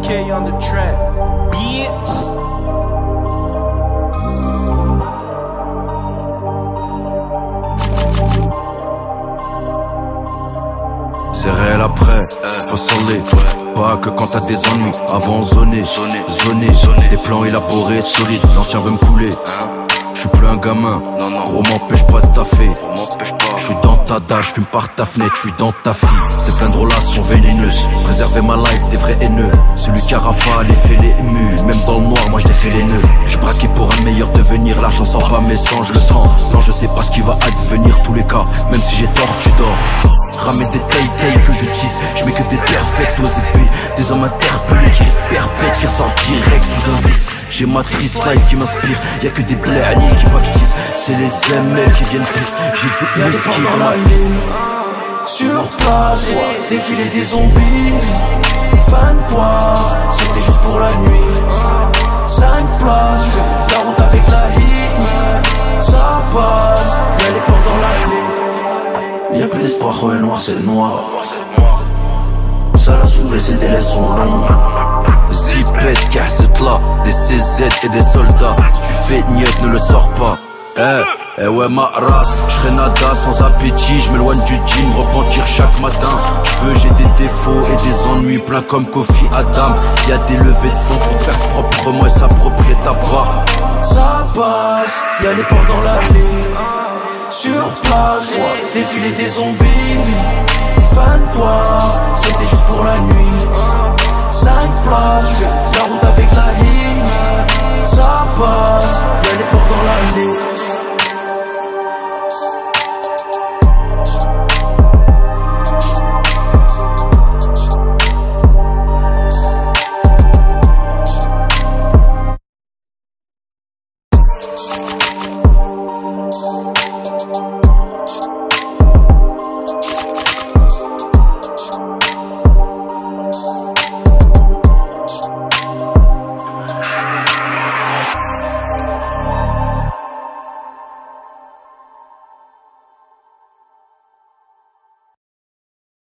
K on the track, bitch. C'est réel après, faut s'enlever. Pas que quand t'as des ennuis, avant zoner, des plans élaborés, solides, l'ancien veut me couler. J'suis plus un gamin, gros m'empêche pas de taffer. J'suis dans ta dalle, j'fume par ta fenêtre, j'suis dans ta fille. C'est plein de relations vénéneuses, préserver ma life des vrais haineux. Celui qui a rafale et fait les émus, même dans le noir moi j'défais les nœuds. J'suis braqué pour un meilleur devenir, l'argent sort pas mes sangs, je le sens. Non je sais pas ce qui va advenir, tous les cas, même si j'ai tort tu dors. Ramène des tailles que j'utilise, j'mets que des perfects aux épées. Des hommes interpellés qui restent perpètes, qui ressortent direct sous un vice. J'ai ma triste life qui m'inspire, y'a que des blaignés qui pactisent. C'est les ML qui viennent plus, j'ai du whisky dans ma ligne. Sur place, défiler des zombies. Fan quoi, c'était juste pour la nuit. 5 places, j'fais la route avec la hit. Ça passe, y'a les portes dans l'allée. Y'a plus d'espoir, ouais noir c'est noir. Ça l'a soulevé, ces délais sont longs. Zipette, cassette là, des CZ et des soldats. Si tu fais niette, ne le sors pas. Eh ouais ma race, j'serai nada sans appétit, j'm'éloigne du gym, repentir chaque matin. J'veux, j'ai des défauts et des ennuis plein comme Kofi Adam. Y'a des levées de fonds pour te faire proprement et s'approprier ta part. Ça passe, y'a les portes dans l'allée. Sur place, défiler des zombies. Fan toi, c'était juste pour la nuit. 5 places, j'fais la route avec la hit. Ça passe, y'a les portes dans l'allée.